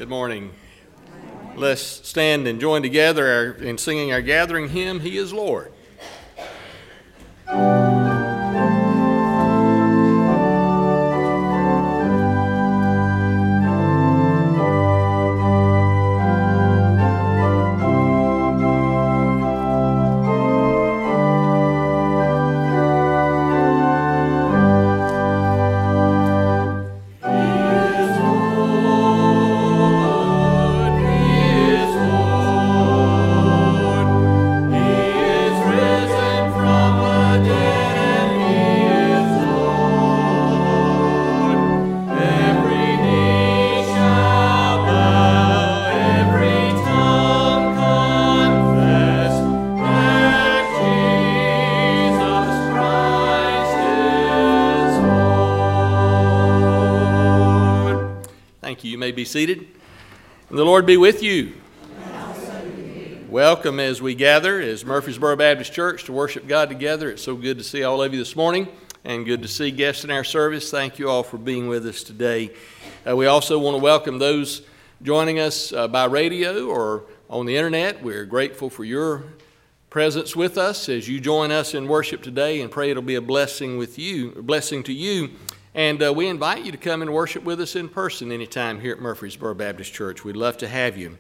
Good morning. Let's stand and join together in singing our gathering hymn, He is Lord. Be seated. And the Lord be with you. Welcome as we gather as Murfreesboro Baptist Church to worship God together. It's so good to see all of you this morning and good to see guests in our service. Thank you all for being with us today. We also want to welcome those joining us by radio or on the internet. We're grateful for your presence with us as you join us in worship today, and pray it'll be a blessing to you. And we invite you to come and worship with us in person anytime here at Murfreesboro Baptist Church. We'd love to have you.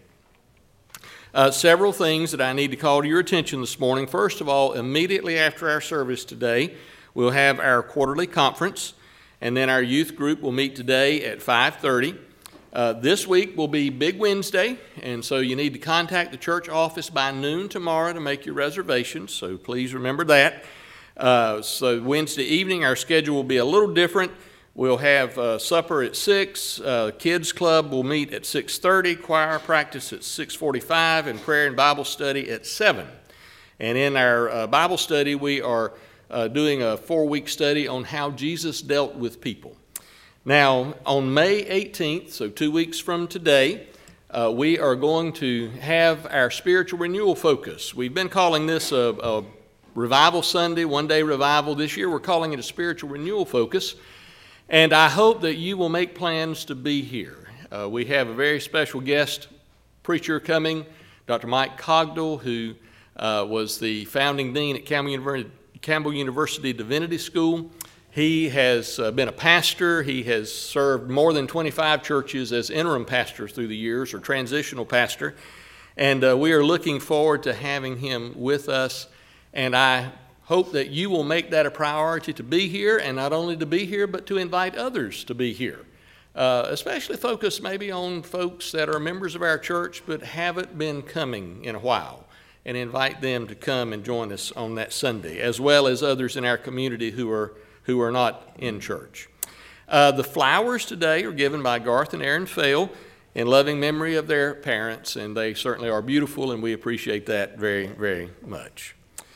Several things that I need to call to your attention this morning. First of all, immediately after our service today, we'll have our quarterly conference, and then our youth group will meet today at 5:30. This week will be Big Wednesday, and so you need to contact the church office by noon tomorrow to make your reservations, so please remember that. So Wednesday evening, our schedule will be a little different. We'll have supper at 6, Kids Club will meet at 6:30, choir practice at 6:45, and prayer and Bible study at 7. And in our Bible study, we are doing a 4-week study on how Jesus dealt with people. Now, on May 18th, so 2 weeks from today, we are going to have our spiritual renewal focus. We've been calling this a Revival Sunday, one-day revival. This year we're calling it a spiritual renewal focus, and I hope that you will make plans to be here. We have a very special guest preacher coming, Dr. Mike Cogdell, who was the founding dean at Campbell University Divinity School. He has been a pastor. He has served more than 25 churches as interim pastor through the years, or transitional pastor, and we are looking forward to having him with us. And I hope that you will make that a priority to be here, and not only to be here, but to invite others to be here. Especially focus maybe on folks that are members of our church but haven't been coming in a while, and invite them to come and join us on that Sunday, as well as others in our community who are not in church. The flowers today are given by Garth and Aaron Fail in loving memory of their parents, and they certainly are beautiful, and we appreciate that very, very much.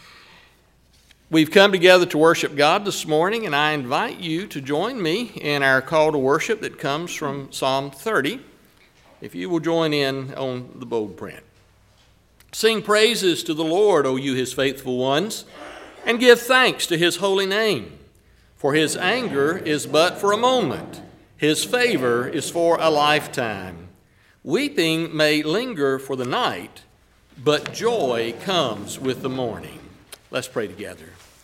We've come together to worship God this morning, and I invite you to join me in our call to worship that comes from Psalm 30, if you will join in on the bold print. Sing praises to the Lord, O you his faithful ones, and give thanks to his holy name. For his anger is but for a moment, his favor is for a lifetime. Weeping may linger for the night, but joy comes with the morning. Let's pray together.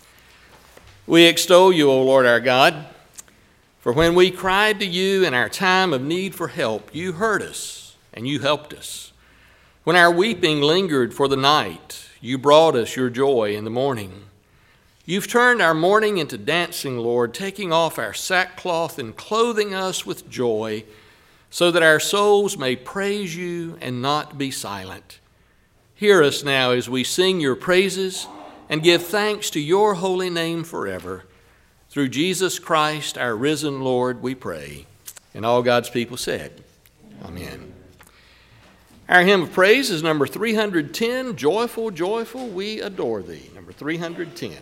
We extol you, O Lord our God, for when we cried to you in our time of need for help, you heard us and you helped us. When our weeping lingered for the night, you brought us your joy in the morning. You've turned our mourning into dancing, Lord, taking off our sackcloth and clothing us with joy, so that our souls may praise you and not be silent. Hear us now as we sing your praises and give thanks to your holy name forever. Through Jesus Christ, our risen Lord, we pray. And all God's people said, Amen. Our hymn of praise is number 310, Joyful, Joyful, We Adore Thee. Number 310.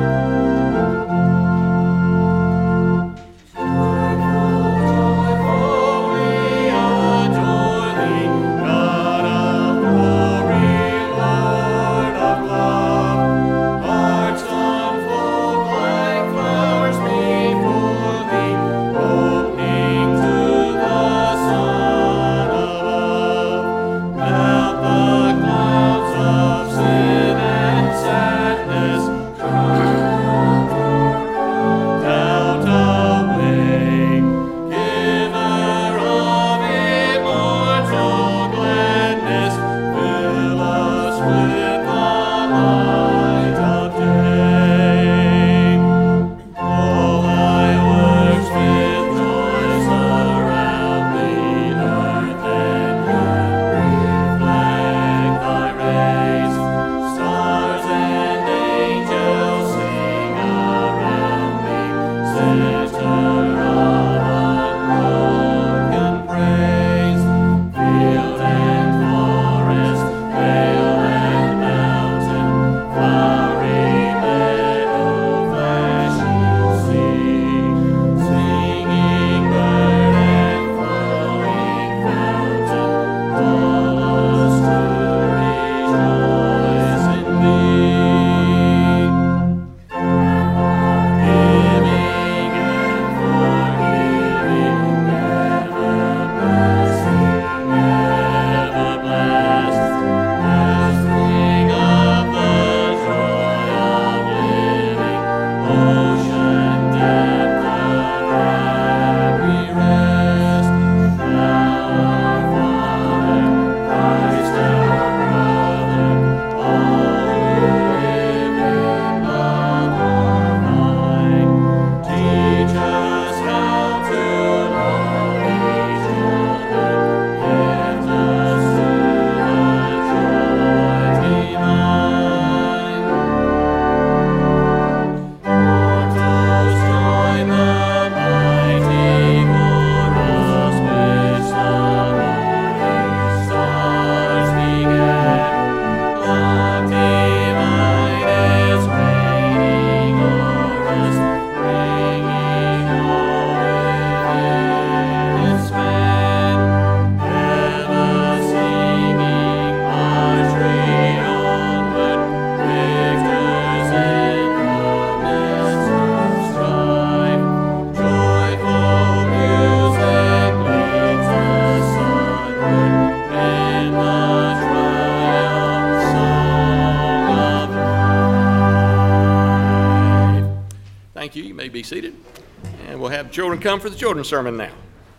Joyful, joyful. Thank you. You may be seated. And we'll have children come for the children's sermon now.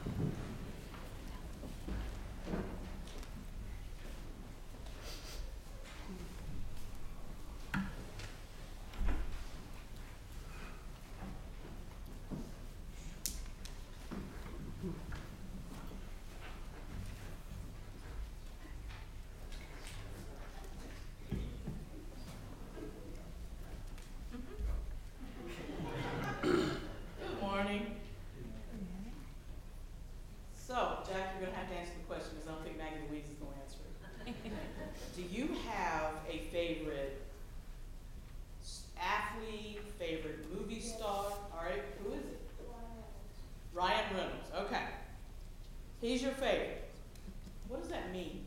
He's your favorite. What does that mean?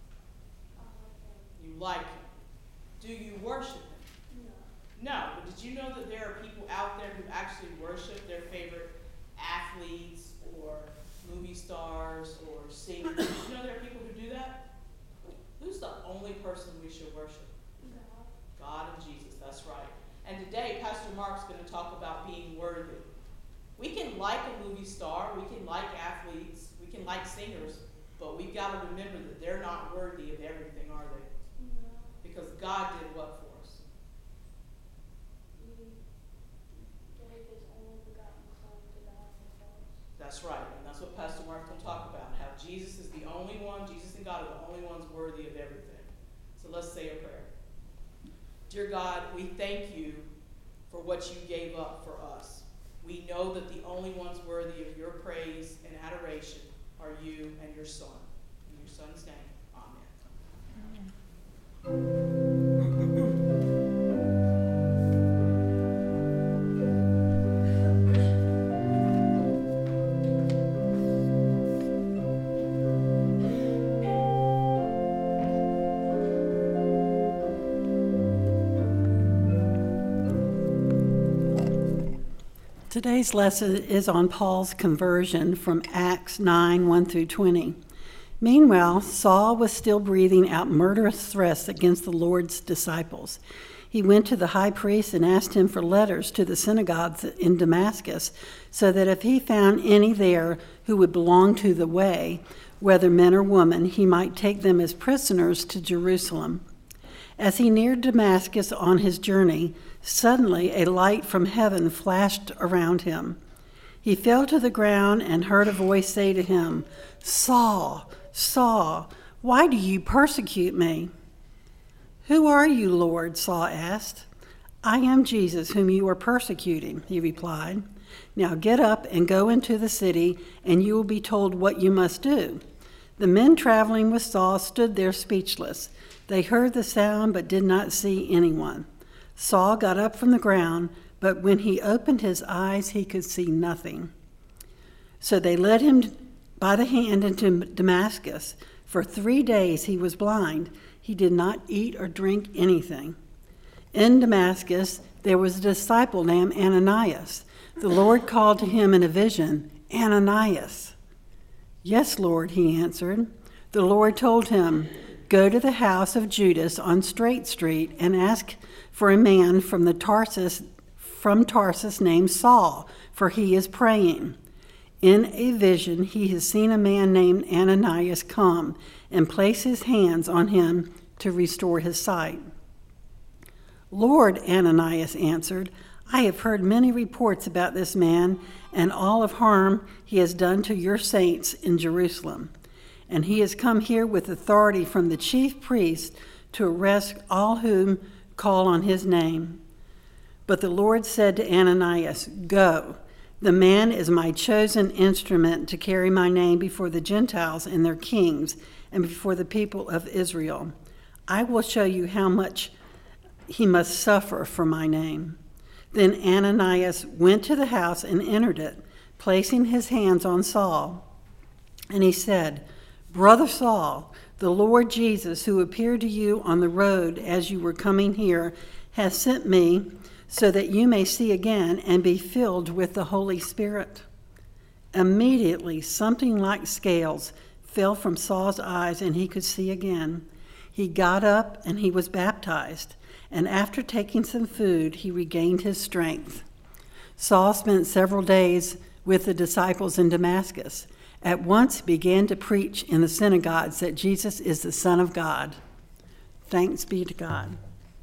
You like him. Do you worship him? No. But did you know that there are people out there who actually worship their favorite athletes or movie stars or singers? Did you know there are people who do that? Who's the only person we should worship? God and Jesus, that's right. And today, Pastor Mark's going to talk about being worthy. We can like a movie star, we can like athletes, we can like singers, but we've got to remember that they're not worthy of everything, are they? No. Because God did what for us? He gave his only begotten Son to die on the cross. That's right, and that's what Pastor Mark will talk about, how Jesus is the only one, Jesus and God are the only ones worthy of everything. So let's say a prayer. Dear God, we thank you for what you gave up for us. We know that the only ones worthy of your praise and adoration are you and your Son. In your Son's name, amen. Today's lesson is on Paul's conversion from Acts 9, 1 through 20. Meanwhile, Saul was still breathing out murderous threats against the Lord's disciples. He went to the high priest and asked him for letters to the synagogues in Damascus, so that if he found any there who would belong to the way, whether men or women, he might take them as prisoners to Jerusalem. As he neared Damascus on his journey, suddenly a light from heaven flashed around him. He fell to the ground and heard a voice say to him, "Saul, Saul, why do you persecute me?" "Who are you, Lord?" Saul asked. "I am Jesus, whom you are persecuting," he replied. "Now get up and go into the city, and you will be told what you must do." The men traveling with Saul stood there speechless. They heard the sound but did not see anyone. Saul got up from the ground, but when he opened his eyes, he could see nothing. So they led him by the hand into Damascus. For 3 days he was blind. He did not eat or drink anything. In Damascus, there was a disciple named Ananias. The Lord called to him in a vision, "Ananias." "Yes, Lord," he answered. The Lord told him, "Go to the house of Judas on Straight Street and ask for a man from Tarsus named Saul, for he is praying. In a vision he has seen a man named Ananias come and place his hands on him to restore his sight." "Lord," Ananias answered, "I have heard many reports about this man and all of harm he has done to your saints in Jerusalem. And he has come here with authority from the chief priest to arrest all whom call on his name." But the Lord said to Ananias, "Go. The man is my chosen instrument to carry my name before the Gentiles and their kings and before the people of Israel. I will show you how much he must suffer for my name." Then Ananias went to the house and entered it, placing his hands on Saul. And he said, "Brother Saul, the Lord Jesus, who appeared to you on the road as you were coming here, has sent me so that you may see again and be filled with the Holy Spirit." Immediately, something like scales fell from Saul's eyes and he could see again. He got up and he was baptized, and after taking some food, he regained his strength. Saul spent several days with the disciples in Damascus. At once he began to preach in the synagogues that Jesus is the Son of God. Thanks be to God.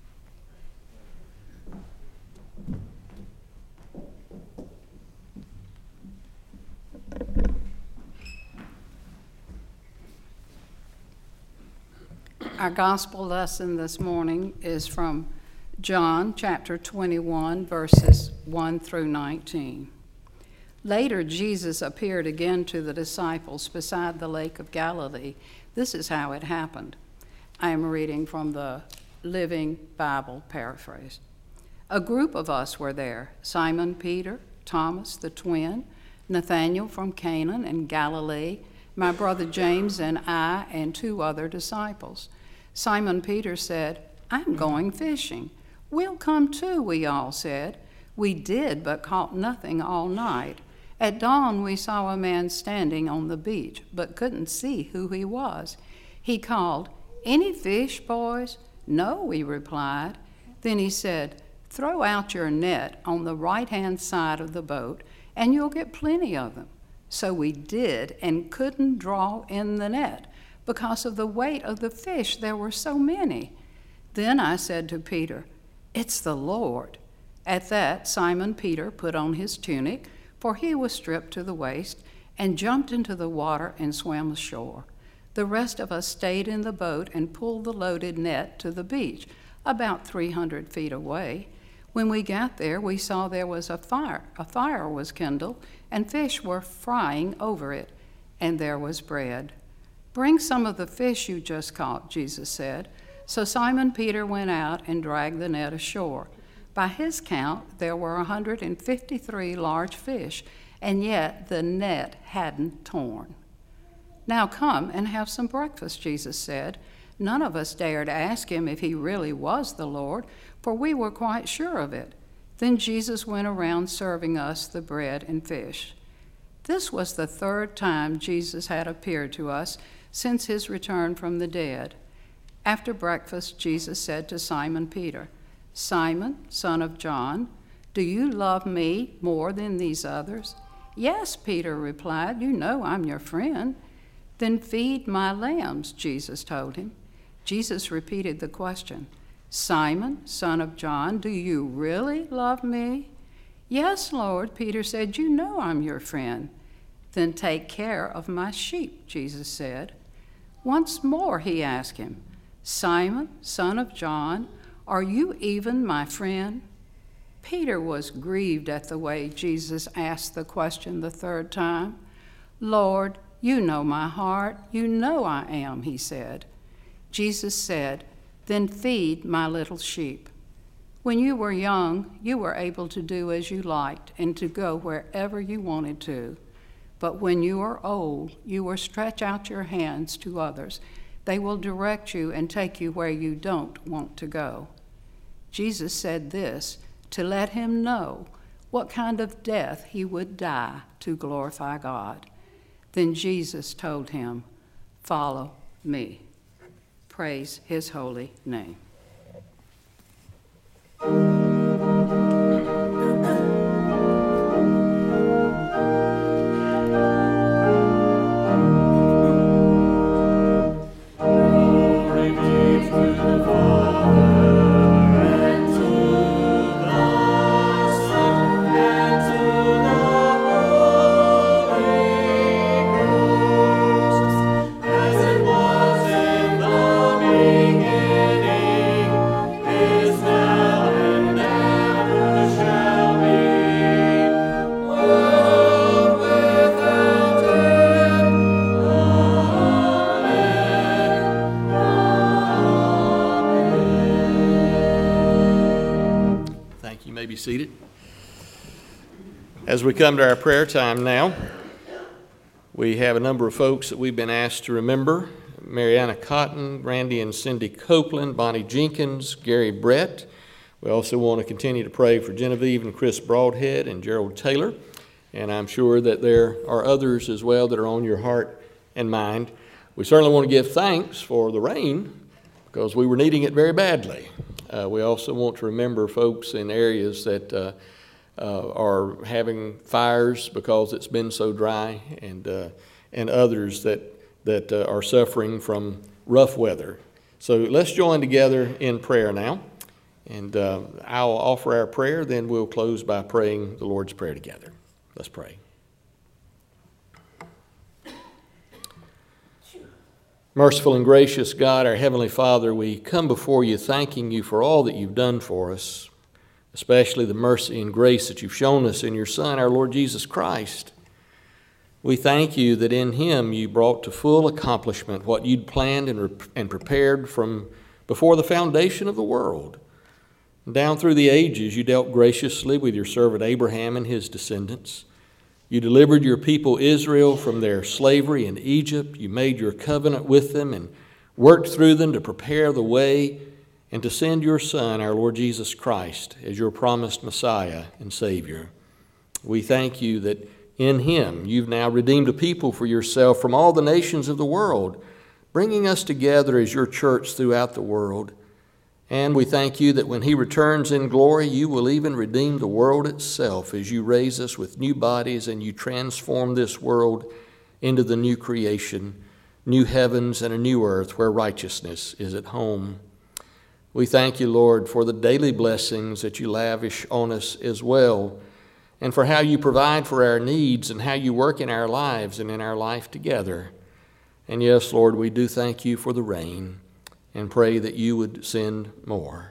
Our gospel lesson this morning is from John chapter 21, verses 1 through 19. Later, Jesus appeared again to the disciples beside the Lake of Galilee. This is how it happened. I am reading from the Living Bible paraphrase. A group of us were there: Simon Peter, Thomas the twin, Nathanael from Cana in Galilee, my brother James and I, and 2 other disciples. Simon Peter said, "I'm going fishing." "We'll come too," we all said. We did, but caught nothing all night. At dawn, we saw a man standing on the beach, but couldn't see who he was. He called, "Any fish, boys?" "No," we replied. Then he said, "Throw out your net on the right-hand side of the boat, and you'll get plenty of them." So we did, and couldn't draw in the net. Because of the weight of the fish, there were so many. Then I said to Peter, "It's the Lord." At that, Simon Peter put on his tunic, for he was stripped to the waist, and jumped into the water and swam ashore. The rest of us stayed in the boat and pulled the loaded net to the beach, about 300 feet away. When we got there, we saw there was a fire. A fire was kindled, and fish were frying over it, and there was bread. "Bring some of the fish you just caught," Jesus said. So Simon Peter went out and dragged the net ashore. By his count, there were 153 large fish, and yet the net hadn't torn. "Now come and have some breakfast," Jesus said. None of us dared ask him if he really was the Lord, for we were quite sure of it. Then Jesus went around serving us the bread and fish. This was the 3rd time Jesus had appeared to us since his return from the dead. After breakfast, Jesus said to Simon Peter, "Simon, son of John, do you love me more than these others?" "Yes," Peter replied, "you know I'm your friend." "Then feed my lambs," Jesus told him. Jesus repeated the question, "Simon, son of John, do you really love me?" "Yes, Lord," Peter said, "you know I'm your friend." "Then take care of my sheep," Jesus said. Once more he asked him, "Simon, son of John, are you even my friend?" Peter was grieved at the way Jesus asked the question the 3rd time. "Lord, you know my heart. You know I am," he said. Jesus said, "Then feed my little sheep." When you were young, you were able to do as you liked and to go wherever you wanted to. But when you are old, you will stretch out your hands to others. They will direct you and take you where you don't want to go. Jesus said this to let him know what kind of death he would die to glorify God. Then Jesus told him, "Follow me." Praise his holy name. Seated. As we come to our prayer time now, we have a number of folks that we've been asked to remember: Mariana Cotton, Randy and Cindy Copeland, Bonnie Jenkins, Gary Brett. We also want to continue to pray for Genevieve and Chris Broadhead and Gerald Taylor. And I'm sure that there are others as well that are on your heart and mind. We certainly want to give thanks for the rain because we were needing it very badly. We also want to remember folks in areas that are having fires because it's been so dry, and others that are suffering from rough weather. So let's join together in prayer now. And I'll offer our prayer, then we'll close by praying the Lord's Prayer together. Let's pray. Merciful and gracious God, our Heavenly Father, we come before you thanking you for all that you've done for us, especially the mercy and grace that you've shown us in your Son, our Lord Jesus Christ. We thank you that in him you brought to full accomplishment what you'd planned and prepared from before the foundation of the world. Down through the ages, you dealt graciously with your servant Abraham and his descendants. You delivered your people Israel from their slavery in Egypt. You made your covenant with them and worked through them to prepare the way and to send your Son, our Lord Jesus Christ, as your promised Messiah and Savior. We thank you that in him you've now redeemed a people for yourself from all the nations of the world, bringing us together as your church throughout the world. And we thank you that when he returns in glory, you will even redeem the world itself as you raise us with new bodies and you transform this world into the new creation, new heavens and a new earth where righteousness is at home. We thank you, Lord, for the daily blessings that you lavish on us as well, and for how you provide for our needs and how you work in our lives and in our life together. And yes, Lord, we do thank you for the rain and pray that you would send more.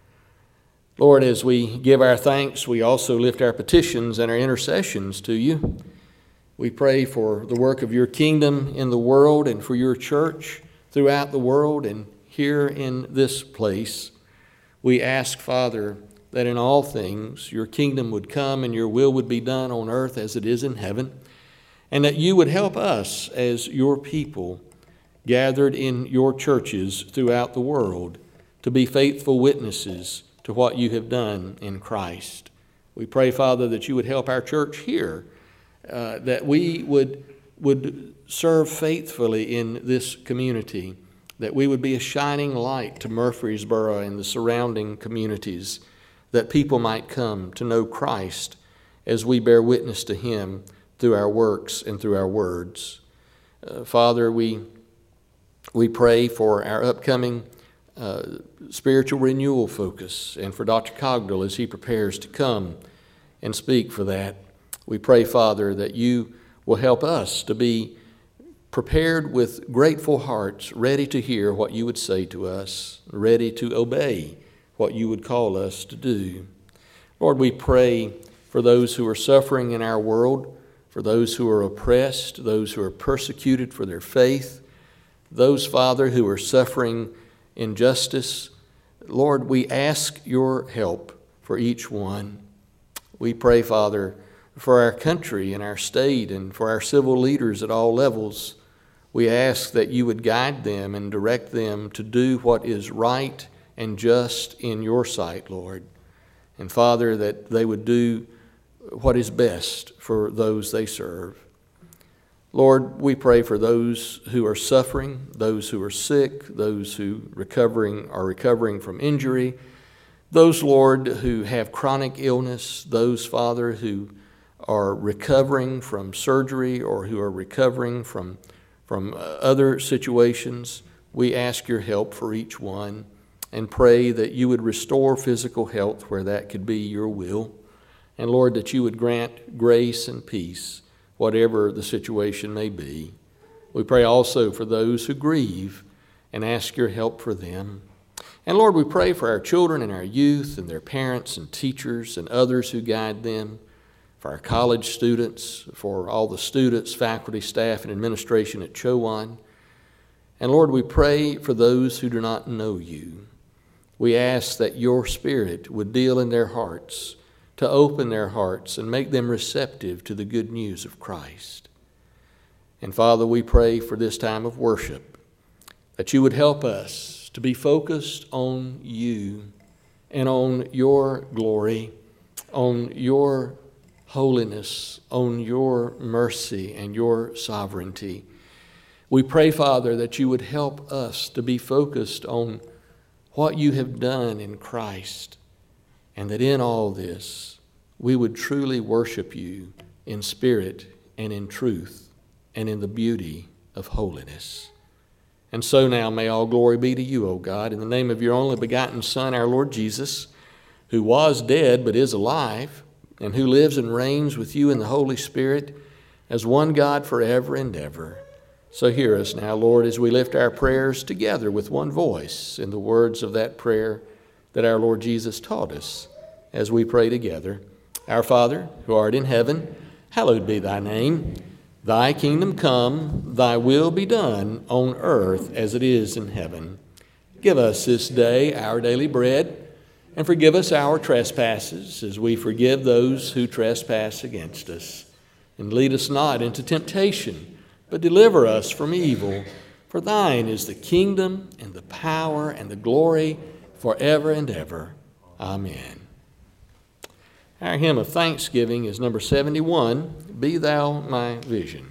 Lord, as we give our thanks, we also lift our petitions and our intercessions to you. We pray for the work of your kingdom in the world and for your church throughout the world and here in this place. We ask, Father, that in all things your kingdom would come and your will would be done on earth as it is in heaven, and that you would help us as your people gathered in your churches throughout the world to be faithful witnesses to what you have done in Christ. We pray, Father, that you would help our church here, that we would serve faithfully in this community, that we would be a shining light to Murfreesboro and the surrounding communities, that people might come to know Christ as we bear witness to him through our works and through our words. Father, we pray for our upcoming spiritual renewal focus and for Dr. Cogdell as he prepares to come and speak for that. We pray, Father, that you will help us to be prepared with grateful hearts, ready to hear what you would say to us, ready to obey what you would call us to do. Lord, we pray for those who are suffering in our world, for those who are oppressed, those who are persecuted for their faith, those, Father, who are suffering injustice. Lord, we ask your help for each one. We pray, Father, for our country and our state and for our civil leaders at all levels. We ask that you would guide them and direct them to do what is right and just in your sight, Lord. And, Father, that they would do what is best for those they serve. Lord, we pray for those who are suffering, those who are sick, those who are recovering from injury, those, Lord, who have chronic illness, those, Father, who are recovering from surgery or who are recovering from other situations. We ask your help for each one and pray that you would restore physical health where that could be your will. And, Lord, that you would grant grace and peace whatever the situation may be. We pray also for those who grieve and ask your help for them. And Lord, we pray for our children and our youth and their parents and teachers and others who guide them, for our college students, for all the students, faculty, staff, and administration at Chowan. And Lord, we pray for those who do not know you. We ask that your Spirit would deal in their hearts, to open their hearts and make them receptive to the good news of Christ. And Father, we pray for this time of worship, that you would help us to be focused on you and on your glory, on your holiness, on your mercy and your sovereignty. We pray, Father, that you would help us to be focused on what you have done in Christ, and that in all this we would truly worship you in spirit and in truth and in the beauty of holiness. And so now may all glory be to you, O God, in the name of your only begotten Son, our Lord Jesus, who was dead but is alive, and who lives and reigns with you in the Holy Spirit as one God forever and ever. So hear us now, Lord, as we lift our prayers together with one voice in the words of that prayer that our Lord Jesus taught us as we pray together. Our Father, who art in heaven, hallowed be thy name. Thy kingdom come, thy will be done on earth as it is in heaven. Give us this day our daily bread, and forgive us our trespasses as we forgive those who trespass against us. And lead us not into temptation, but deliver us from evil. For thine is the kingdom and the power and the glory forever and ever. Amen. Our hymn of thanksgiving is number 71, Be Thou My Vision.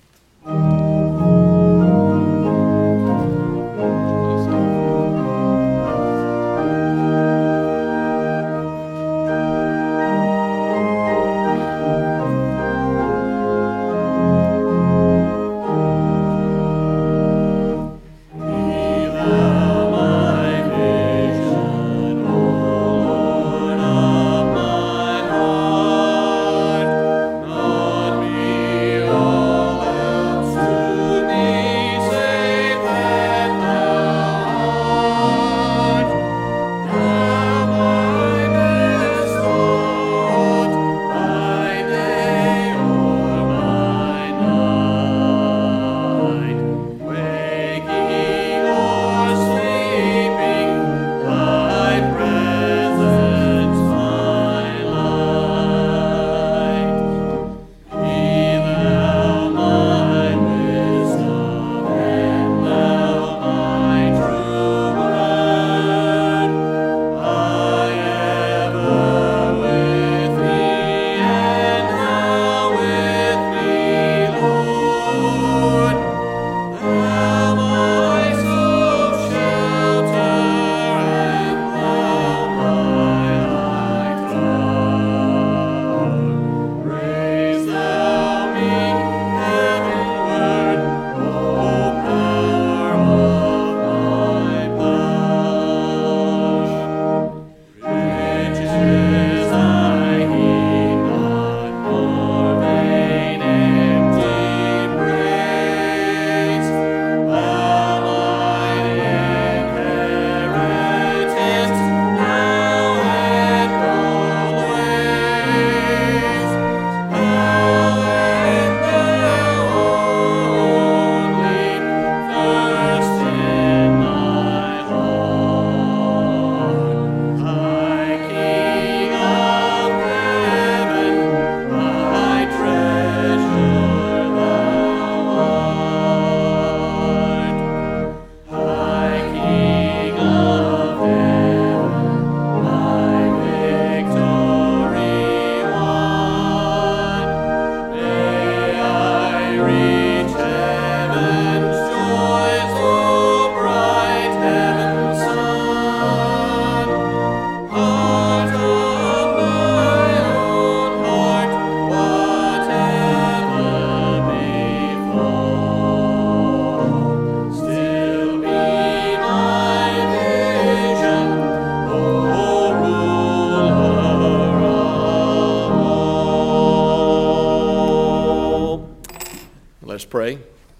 Pray.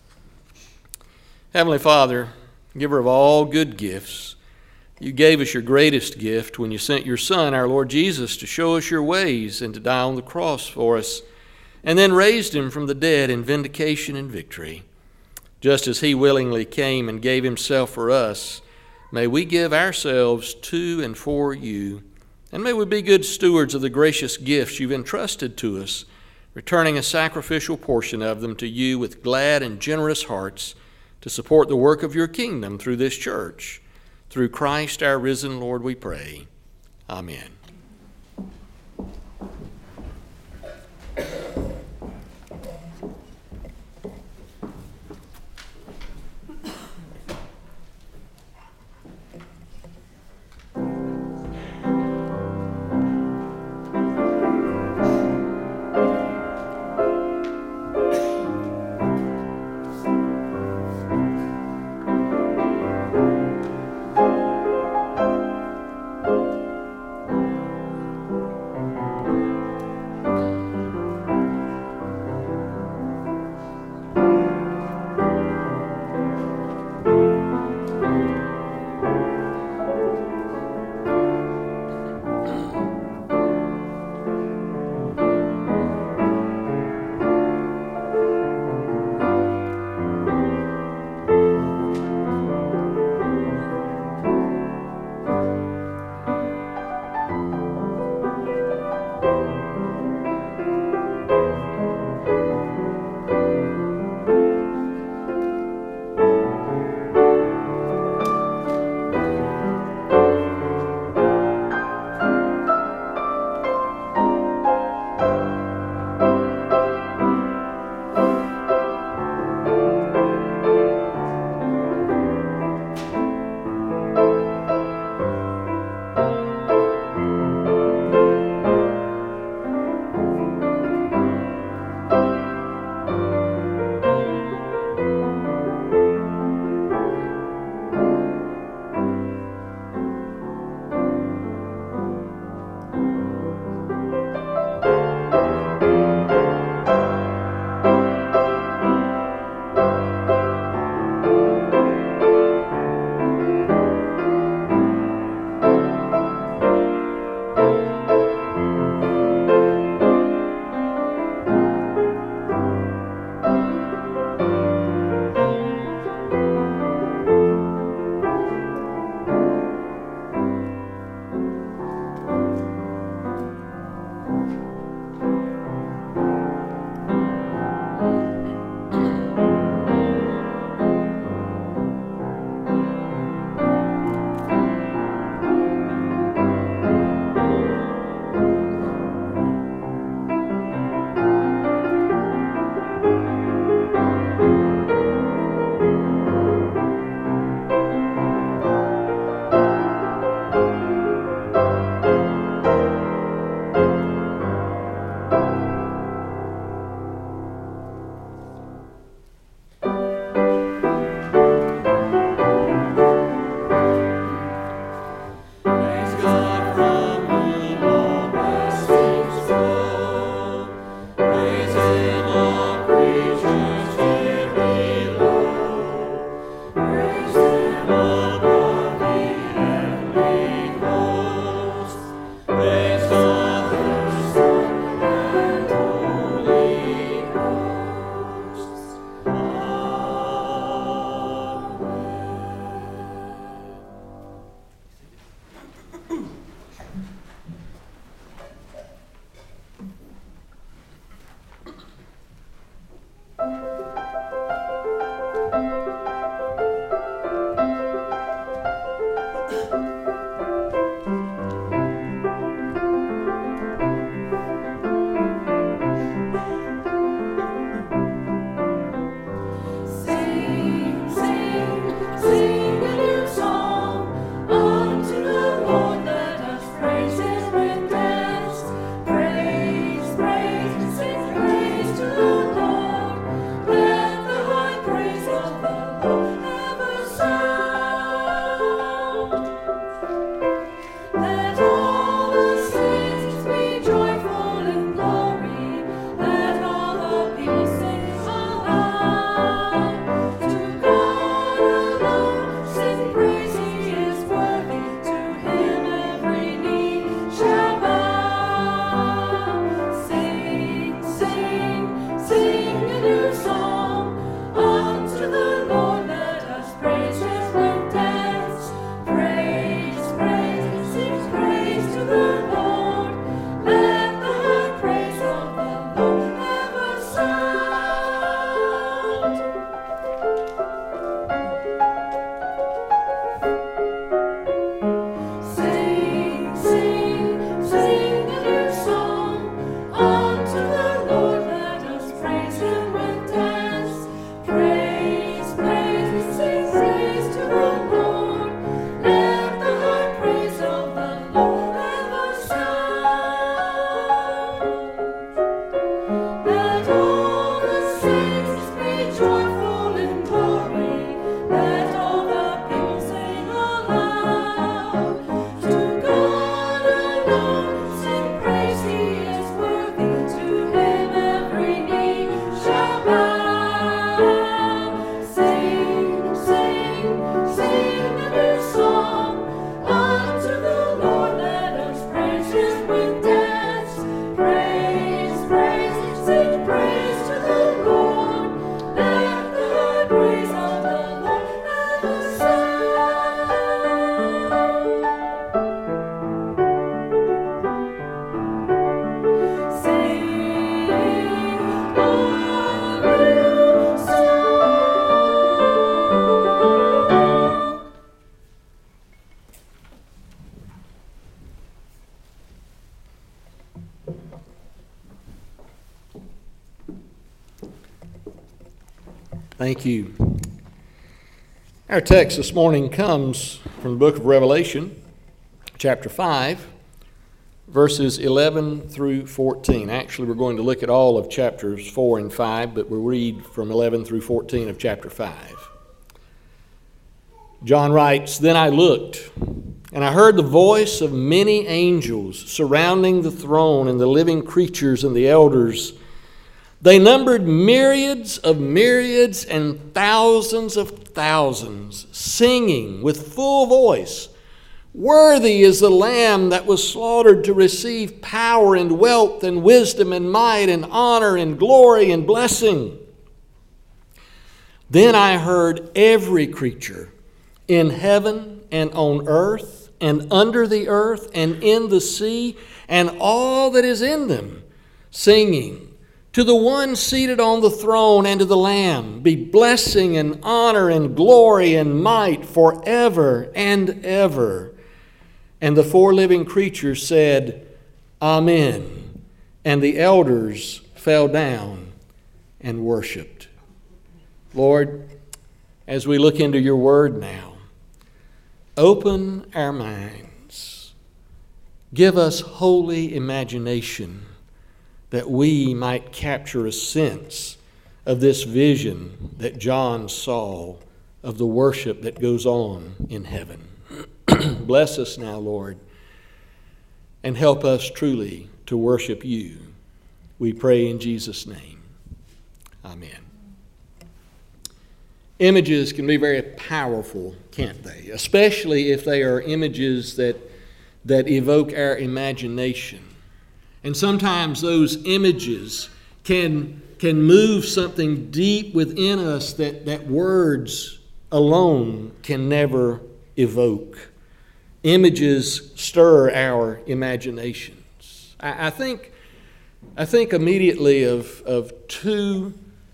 Heavenly Father, giver of all good gifts, you gave us your greatest gift when you sent your Son, our Lord Jesus, to show us your ways and to die on the cross for us, and then raised him from the dead in vindication and victory. Just as he willingly came and gave himself for us, may we give ourselves to and for you, and may we be good stewards of the gracious gifts you've entrusted to us, returning a sacrificial portion of them to you with glad and generous hearts to support the work of your kingdom through this church. Through Christ our risen Lord we pray. Amen. Thank you. Our text this morning comes from the book of Revelation, chapter 5, verses 11 through 14. Actually, we're going to look at all of chapters 4 and 5, but we'll read from 11 through 14 of chapter 5. John writes, "Then I looked, and I heard the voice of many angels surrounding the throne and the living creatures and the elders. They numbered myriads of myriads and thousands of thousands, singing with full voice, 'Worthy is the Lamb that was slaughtered to receive power and wealth and wisdom and might and honor and glory and blessing.' Then I heard every creature in heaven and on earth and under the earth and in the sea and all that is in them, singing, 'To the one seated on the throne and to the Lamb be blessing and honor and glory and might forever and ever.' And the four living creatures said, 'Amen.' And the elders fell down and worshiped." Lord, as we look into your word now, open our minds. Give us holy imagination that we might capture a sense of this vision that John saw of the worship that goes on in heaven. Bless us now, Lord, and help us truly to worship you. We pray in Jesus' name. Amen. Images can be very powerful, can't they? Especially if they are images that evoke our imagination. And sometimes those images can move something deep within us that words alone can never evoke. Images stir our imaginations. I think immediately of two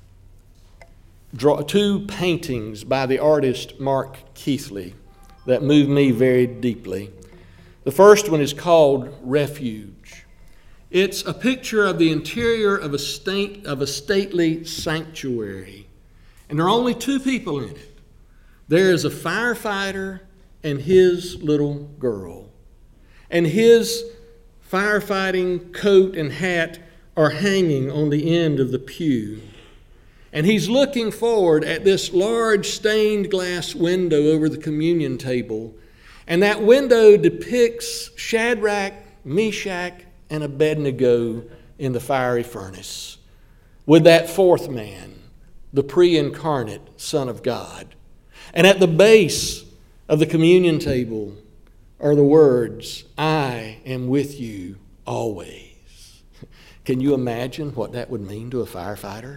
paintings by the artist Mark Keithley that moved me very deeply. The first one is called Refuge. It's a picture of the interior of a stately sanctuary. And there are only two people in it. There is a firefighter and his little girl. And his firefighting coat and hat are hanging on the end of the pew. And he's looking forward at this large stained glass window over the communion table. And that window depicts Shadrach, Meshach, and Abednego in the fiery furnace, with that fourth man, the pre-incarnate Son of God. And at the base of the communion table are the words, "I am with you always." Can you imagine what that would mean to a firefighter?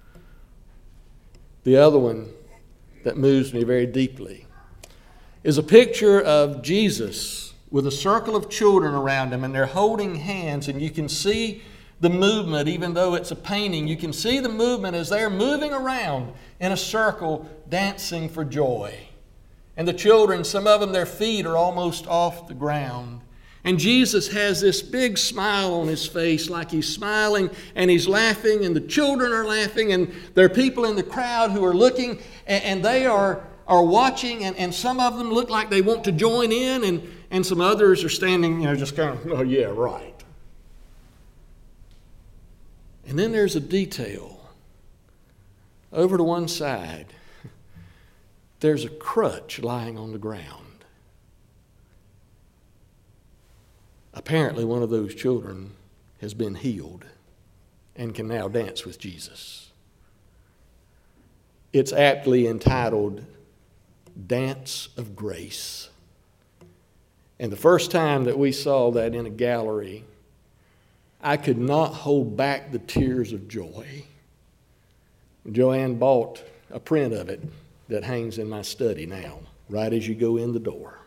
The other one that moves me very deeply is a picture of Jesus with a circle of children around him, and they're holding hands, and you can see the movement, even though it's a painting. You can see the movement as they're moving around in a circle, dancing for joy. And the children, some of them, their feet are almost off the ground. And Jesus has this big smile on his face, like he's smiling and he's laughing, and the children are laughing, and there are people in the crowd who are looking, and they are watching, and some of them look like they want to join in, and some others are standing, just kind of, "Oh yeah, right." And then there's a detail. Over to one side, there's a crutch lying on the ground. Apparently, one of those children has been healed and can now dance with Jesus. It's aptly entitled Dance of Grace. And the first time that we saw that in a gallery, I could not hold back the tears of joy. Joanne bought a print of it that hangs in my study now, right as you go in the door.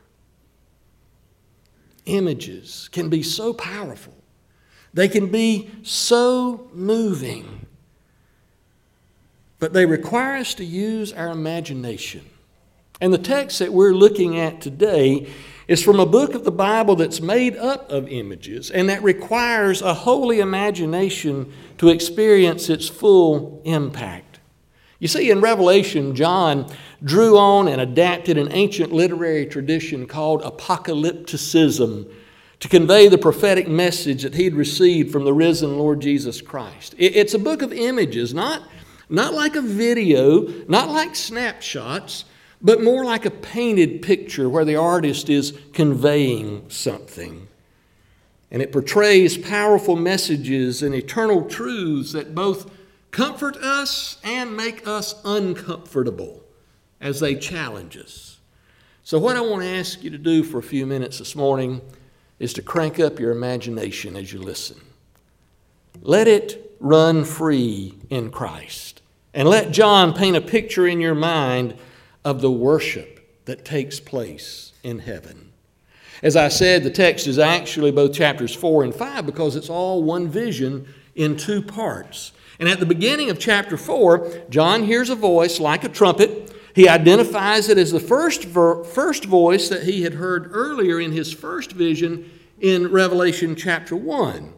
Images can be so powerful. They can be so moving. But they require us to use our imagination. And the text that we're looking at today is from a book of the Bible that's made up of images and that requires a holy imagination to experience its full impact. You see, in Revelation, John drew on and adapted an ancient literary tradition called apocalypticism to convey the prophetic message that he had received from the risen Lord Jesus Christ. It's a book of images, not like a video, not like snapshots, but more like a painted picture where the artist is conveying something. And it portrays powerful messages and eternal truths that both comfort us and make us uncomfortable as they challenge us. So what I want to ask you to do for a few minutes this morning is to crank up your imagination as you listen. Let it run free in Christ. And let John paint a picture in your mind of the worship that takes place in heaven. As I said, the text is actually both chapters 4 and 5 because it's all one vision in two parts. And at the beginning of chapter 4, John hears a voice like a trumpet. He identifies it as the first voice that he had heard earlier in his first vision in Revelation chapter 1.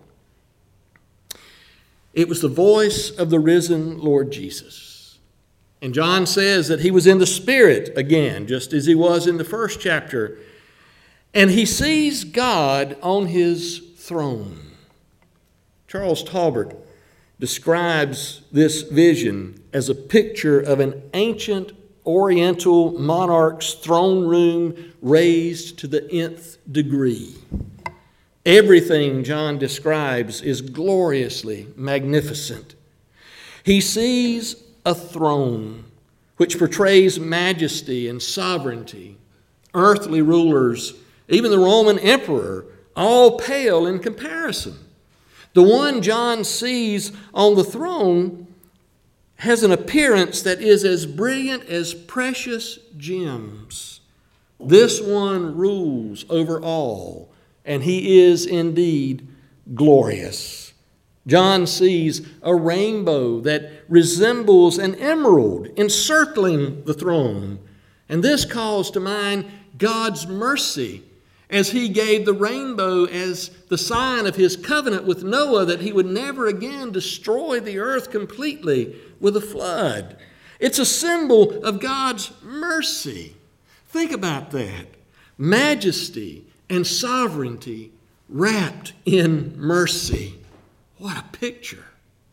It was the voice of the risen Lord Jesus. And John says that he was in the Spirit again, just as he was in the first chapter. And he sees God on his throne. Charles Talbert describes this vision as a picture of an ancient Oriental monarch's throne room raised to the nth degree. Everything John describes is gloriously magnificent. He sees a throne which portrays majesty and sovereignty. Earthly rulers, even the Roman emperor, all pale in comparison. The one John sees on the throne has an appearance that is as brilliant as precious gems. This one rules over all, and he is indeed glorious. John sees a rainbow that resembles an emerald encircling the throne, and this calls to mind God's mercy as he gave the rainbow as the sign of his covenant with Noah that he would never again destroy the earth completely with a flood. It's a symbol of God's mercy. Think about that. Majesty and sovereignty wrapped in mercy. What a picture.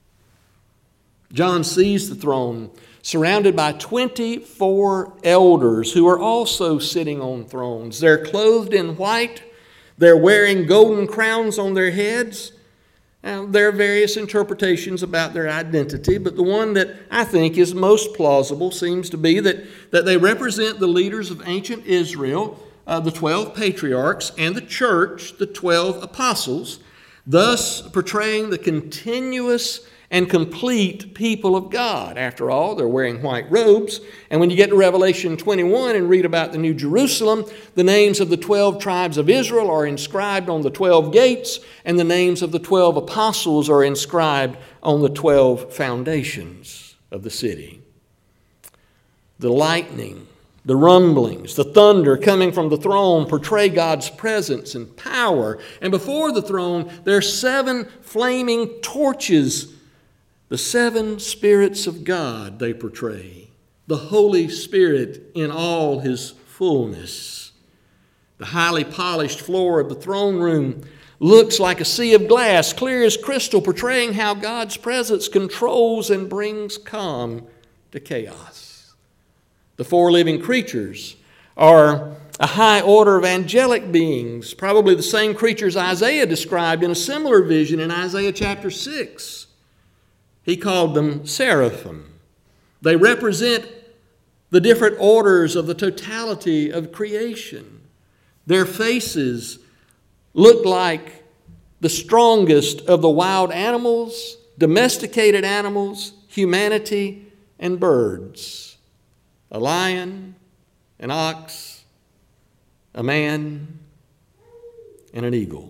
John sees the throne surrounded by 24 elders who are also sitting on thrones. They're clothed in white. They're wearing golden crowns on their heads. Now, there are various interpretations about their identity, but the one that I think is most plausible seems to be that they represent the leaders of ancient Israel, the 12 patriarchs, and the church, the 12 apostles, thus portraying the continuous and complete people of God. After all, they're wearing white robes. And when you get to Revelation 21 and read about the New Jerusalem, the names of the 12 tribes of Israel are inscribed on the 12 gates, and the names of the 12 apostles are inscribed on the 12 foundations of the city. The lightning, the rumblings, the thunder coming from the throne portray God's presence and power. And before the throne, there are 7 flaming torches. The 7 spirits of God they portray. The Holy Spirit in all his fullness. The highly polished floor of the throne room looks like a sea of glass, clear as crystal, portraying how God's presence controls and brings calm to chaos. The 4 living creatures are a high order of angelic beings, probably the same creatures Isaiah described in a similar vision in Isaiah chapter 6. He called them seraphim. They represent the different orders of the totality of creation. Their faces look like the strongest of the wild animals, domesticated animals, humanity, and birds. A lion, an ox, a man, and an eagle.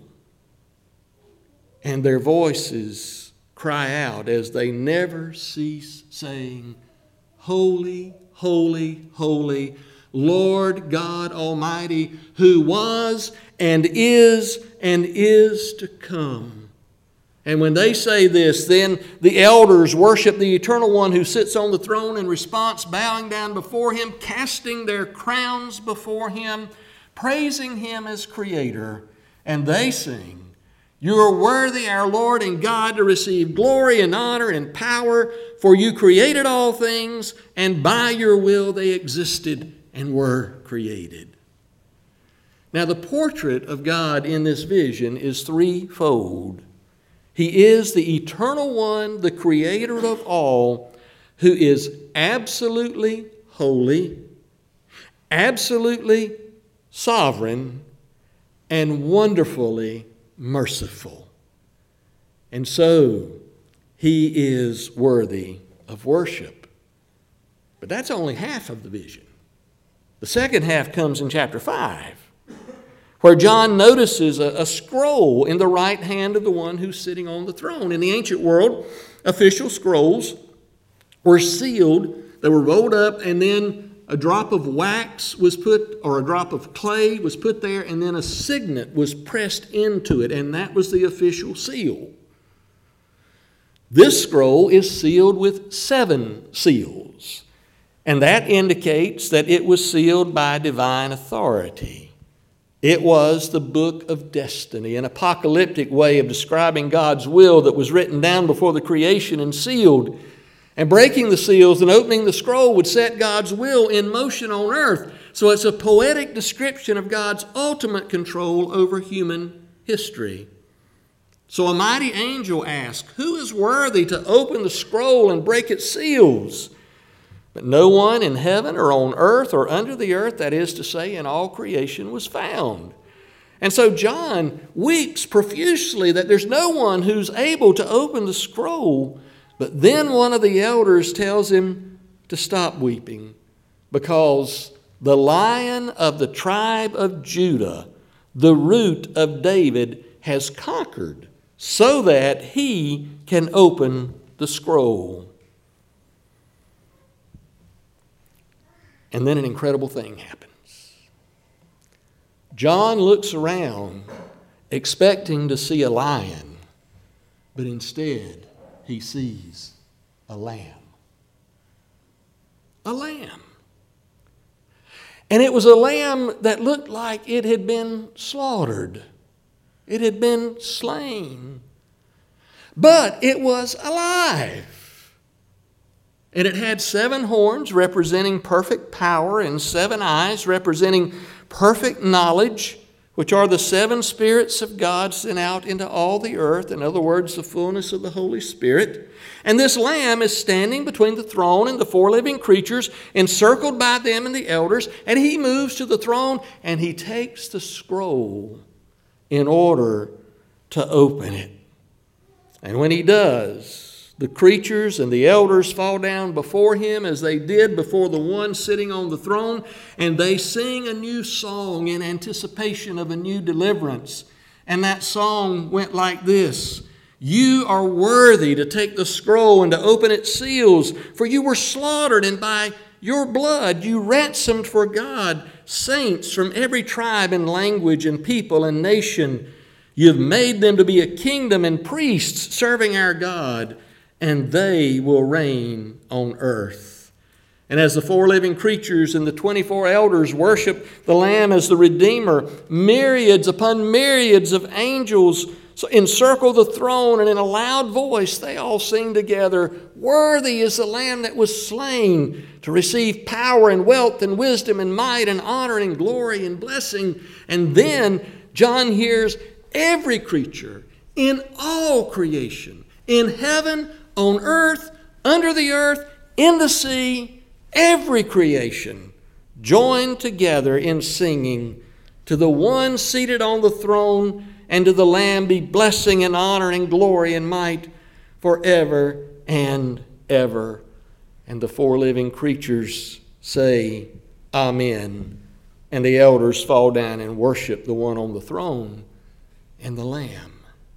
And their voices cry out as they never cease saying, "Holy, holy, holy, Lord God Almighty, who was and is to come." And when they say this, then the elders worship the eternal one who sits on the throne in response, bowing down before him, casting their crowns before him, praising him as creator. And they sing, "You are worthy, our Lord and God, to receive glory and honor and power, for you created all things, and by your will they existed and were created." Now, the portrait of God in this vision is threefold. He is the eternal one, the creator of all, who is absolutely holy, absolutely sovereign, and wonderfully merciful. And so, he is worthy of worship. But that's only half of the vision. The second half comes in chapter 5. Where John notices a scroll in the right hand of the one who's sitting on the throne. In the ancient world, official scrolls were sealed, they were rolled up, and then a drop of wax was put, or a drop of clay was put there, and then a signet was pressed into it, and that was the official seal. This scroll is sealed with 7 seals, and that indicates that it was sealed by divine authority. It was the book of destiny, an apocalyptic way of describing God's will that was written down before the creation and sealed. And breaking the seals and opening the scroll would set God's will in motion on earth. So it's a poetic description of God's ultimate control over human history. So a mighty angel asked, "Who is worthy to open the scroll and break its seals?" But no one in heaven or on earth or under the earth, that is to say, in all creation, was found. And so John weeps profusely that there's no one who's able to open the scroll. But then one of the elders tells him to stop weeping, because the Lion of the tribe of Judah, the Root of David, has conquered so that he can open the scroll. And then an incredible thing happens. John looks around expecting to see a lion, but instead he sees a lamb. A lamb. And it was a lamb that looked like it had been slaughtered. It had been slain. But it was alive. And it had 7 horns representing perfect power and 7 eyes representing perfect knowledge, which are the 7 spirits of God sent out into all the earth. In other words, the fullness of the Holy Spirit. And this lamb is standing between the throne and the 4 living creatures, encircled by them and the elders. And he moves to the throne and he takes the scroll in order to open it. And when he does, the creatures and the elders fall down before him as they did before the one sitting on the throne, and they sing a new song in anticipation of a new deliverance. And that song went like this: "You are worthy to take the scroll and to open its seals, for you were slaughtered, and by your blood you ransomed for God saints from every tribe and language and people and nation. You've made them to be a kingdom and priests serving our God, and they will reign on earth." And as the 4 living creatures and the 24 elders worship the Lamb as the Redeemer, myriads upon myriads of angels encircle the throne, and in a loud voice they all sing together, "Worthy is the Lamb that was slain to receive power and wealth and wisdom and might and honor and glory and blessing." And then John hears every creature in all creation, in heaven, on earth, under the earth, in the sea, every creation joined together in singing, "To the one seated on the throne and to the Lamb be blessing and honor and glory and might forever and ever." And the 4 living creatures say, "Amen." And the elders fall down and worship the one on the throne and the Lamb.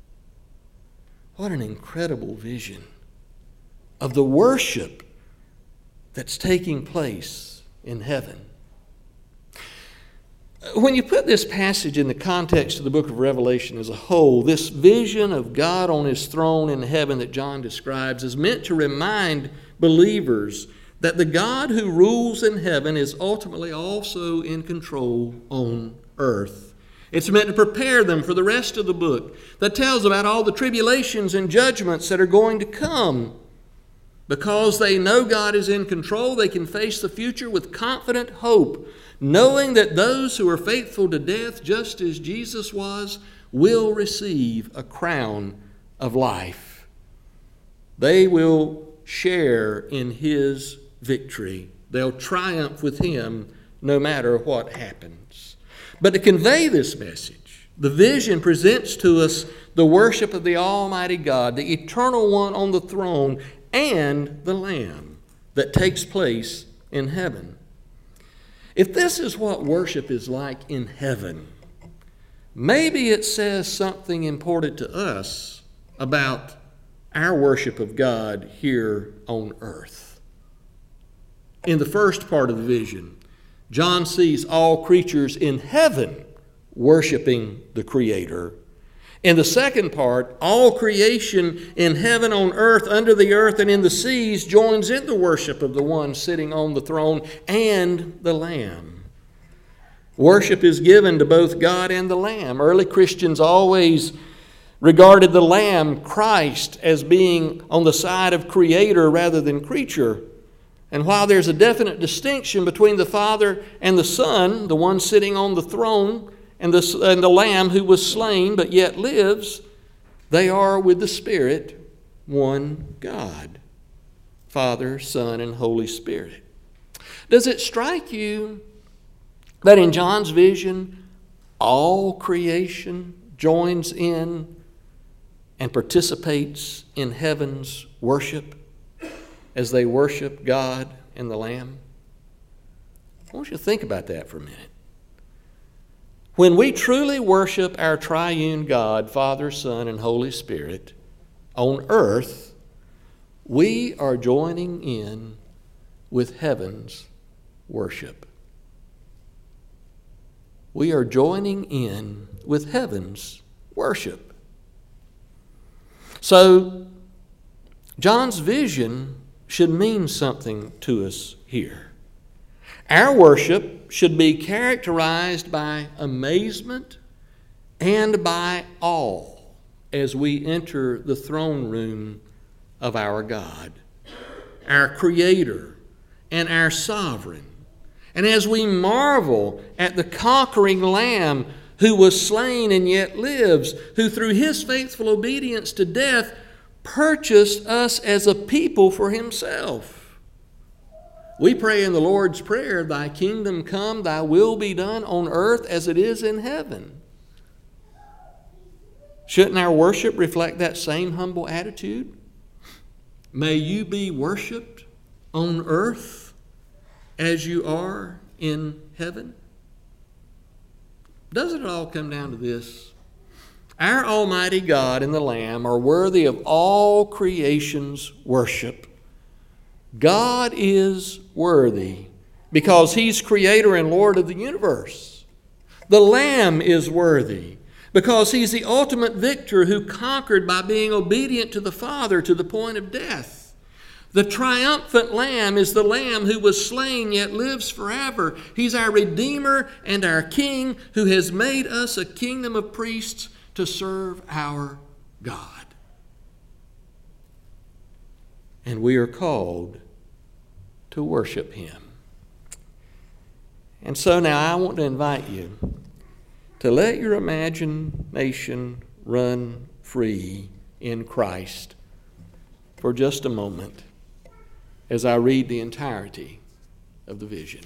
What an incredible vision of the worship that's taking place in heaven. When you put this passage in the context of the book of Revelation as a whole, this vision of God on his throne in heaven that John describes is meant to remind believers that the God who rules in heaven is ultimately also in control on earth. It's meant to prepare them for the rest of the book that tells about all the tribulations and judgments that are going to come. Because they know God is in control, they can face the future with confident hope, knowing that those who are faithful to death, just as Jesus was, will receive a crown of life. They will share in his victory. They'll triumph with him no matter what happens. But to convey this message, the vision presents to us the worship of the Almighty God, the eternal one on the throne, and the Lamb that takes place in heaven. If this is what worship is like in heaven, maybe it says something important to us about our worship of God here on earth. In the first part of the vision, John sees all creatures in heaven worshiping the Creator. In the second part, all creation in heaven, on earth, under the earth, and in the seas joins in the worship of the one sitting on the throne and the Lamb. Worship is given to both God and the Lamb. Early Christians always regarded the Lamb, Christ, as being on the side of Creator rather than creature. And while there's a definite distinction between the Father and the Son, the one sitting on the throne, and the Lamb who was slain but yet lives, they are with the Spirit one God, Father, Son, and Holy Spirit. Does it strike you that in John's vision, all creation joins in and participates in heaven's worship as they worship God and the Lamb? I want you to think about that for a minute. When we truly worship our triune God, Father, Son, and Holy Spirit, on earth, we are joining in with heaven's worship. We are joining in with heaven's worship. So, John's vision should mean something to us here. Our worship should be characterized by amazement and by awe as we enter the throne room of our God, our Creator and our Sovereign. And as we marvel at the conquering Lamb who was slain and yet lives, who through his faithful obedience to death purchased us as a people for himself. We pray in the Lord's Prayer, "Thy kingdom come, thy will be done on earth as it is in heaven." Shouldn't our worship reflect that same humble attitude? May you be worshiped on earth as you are in heaven. Doesn't it all come down to this? Our Almighty God and the Lamb are worthy of all creation's worship. God is worthy because he's Creator and Lord of the universe. The Lamb is worthy because he's the ultimate victor who conquered by being obedient to the Father to the point of death. The triumphant Lamb is the Lamb who was slain yet lives forever. He's our Redeemer and our King who has made us a kingdom of priests to serve our God. And we are called to worship him. And so now I want to invite you to let your imagination run free in Christ for just a moment as I read the entirety of the vision.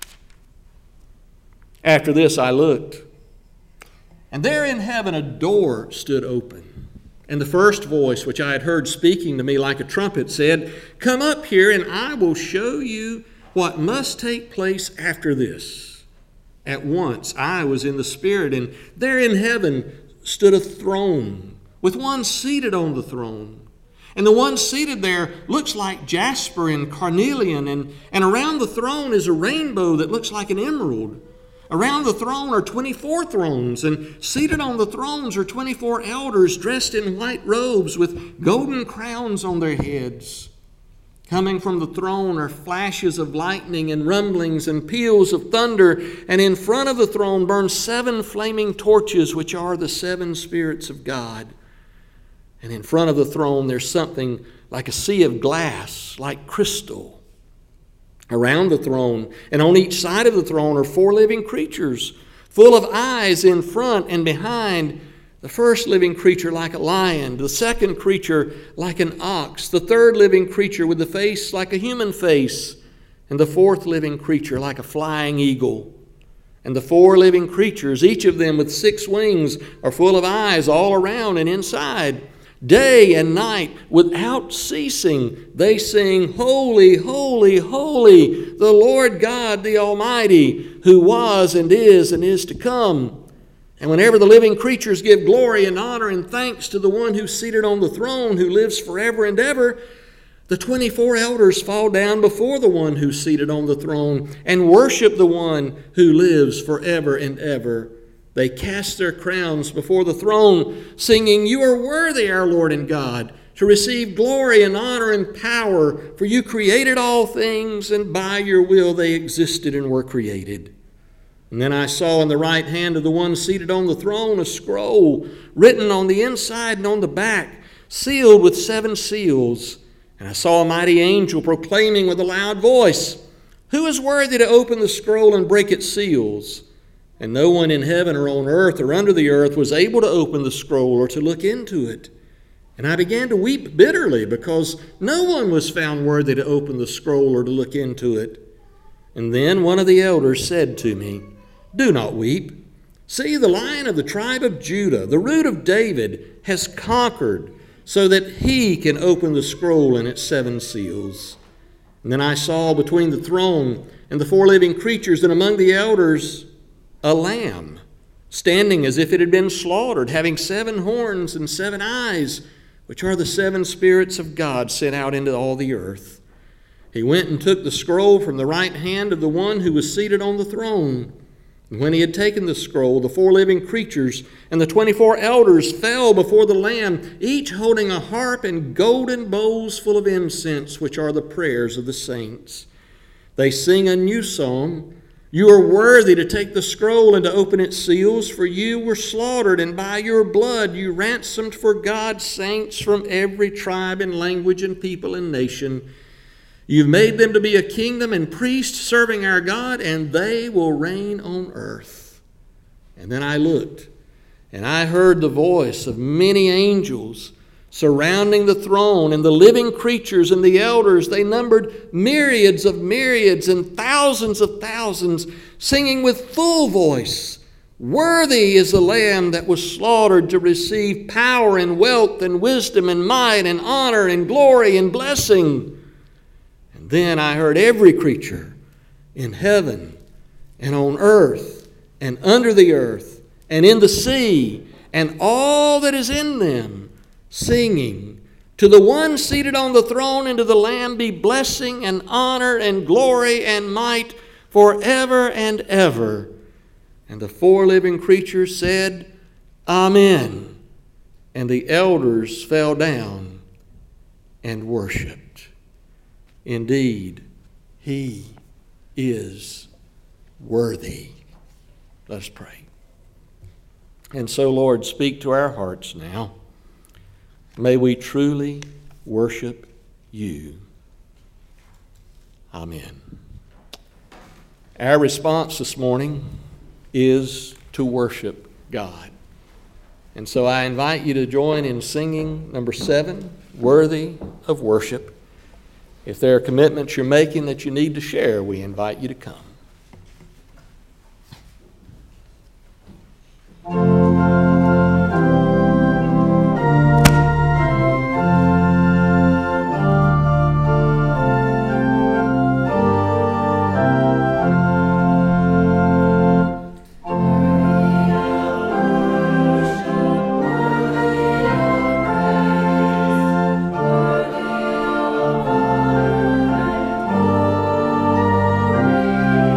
After this I looked, and there in heaven a door stood open. And the first voice which I had heard speaking to me like a trumpet said, "Come up here, and I will show you what must take place after this." At once I was in the Spirit, and there in heaven stood a throne, with one seated on the throne. And the one seated there looks like jasper and carnelian, and around the throne is a rainbow that looks like an emerald. Around the throne are 24 thrones, and seated on the thrones are 24 elders dressed in white robes with golden crowns on their heads. Coming from the throne are flashes of lightning and rumblings and peals of thunder, and in front of the throne burn 7 flaming torches, which are the 7 spirits of God. And in front of the throne there's something like a sea of glass, like crystal. Around the throne and on each side of the throne are 4 living creatures, full of eyes in front and behind. The first living creature like a lion, the second creature like an ox, the third living creature with the face like a human face, and the fourth living creature like a flying eagle. And the 4 living creatures, each of them with 6 wings, are full of eyes all around and inside. Day and night, without ceasing, they sing, "Holy, holy, holy, the Lord God, the Almighty, who was and is to come." And whenever the living creatures give glory and honor and thanks to the one who's seated on the throne, who lives forever and ever, the 24 elders fall down before the one who's seated on the throne and worship the one who lives forever and ever. They cast their crowns before the throne, singing, "You are worthy, our Lord and God, to receive glory and honor and power, for you created all things, and by your will they existed and were created." And then I saw in the right hand of the one seated on the throne a scroll written on the inside and on the back, sealed with 7 seals. And I saw a mighty angel proclaiming with a loud voice, "Who is worthy to open the scroll and break its seals?" And no one in heaven or on earth or under the earth was able to open the scroll or to look into it. And I began to weep bitterly because no one was found worthy to open the scroll or to look into it. And then one of the elders said to me, "Do not weep. See, the Lion of the tribe of Judah, the Root of David, has conquered so that he can open the scroll and its 7 seals." And then I saw between the throne and the 4 living creatures and among the elders a lamb, standing as if it had been slaughtered, having 7 horns and 7 eyes, which are the 7 spirits of God sent out into all the earth. He went and took the scroll from the right hand of the one who was seated on the throne. And when he had taken the scroll, the 4 living creatures and the 24 elders fell before the Lamb, each holding a harp and golden bowls full of incense, which are the prayers of the saints. They sing a new song. "You are worthy to take the scroll and to open its seals, for you were slaughtered, and by your blood you ransomed for God's saints from every tribe and language and people and nation. You've made them to be a kingdom and priests serving our God, and they will reign on earth." And then I looked, and I heard the voice of many angels surrounding the throne, and the living creatures and the elders. They numbered myriads of myriads and thousands of thousands, singing with full voice, "Worthy is the Lamb that was slaughtered to receive power and wealth and wisdom and might and honor and glory and blessing." And then I heard every creature in heaven and on earth and under the earth and in the sea and all that is in them, singing, "To the one seated on the throne and to the Lamb be blessing and honor and glory and might forever and ever." And the 4 living creatures said, "Amen." And the elders fell down and worshiped. Indeed, he is worthy. Let's pray. And so, Lord, speak to our hearts now. May we truly worship you. Amen. Our response this morning is to worship God. And so I invite you to join in singing number 7, "Worthy of Worship." If there are commitments you're making that you need to share, we invite you to come. Worthy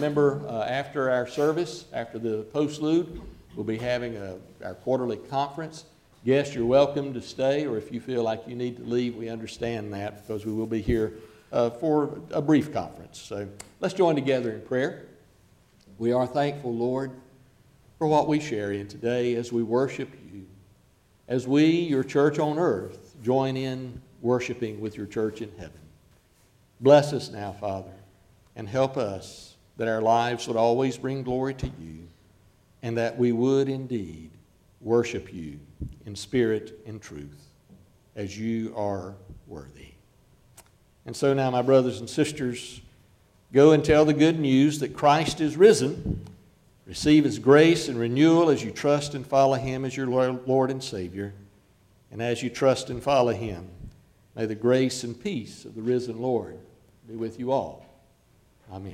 remember, after our service, after the postlude, we'll be having our quarterly conference. Guests, you're welcome to stay, or if you feel like you need to leave, we understand that, because we will be here for a brief conference. So let's join together in prayer. We are thankful, Lord, for what we share in today as we worship you, as we, your church on earth, join in worshiping with your church in heaven. Bless us now, Father, and help us that our lives would always bring glory to you, and that we would indeed worship you in spirit and truth, as you are worthy. And so now, my brothers and sisters, go and tell the good news that Christ is risen. Receive his grace and renewal as you trust and follow him as your Lord and Savior. And as you trust and follow him, may the grace and peace of the risen Lord be with you all. Amen.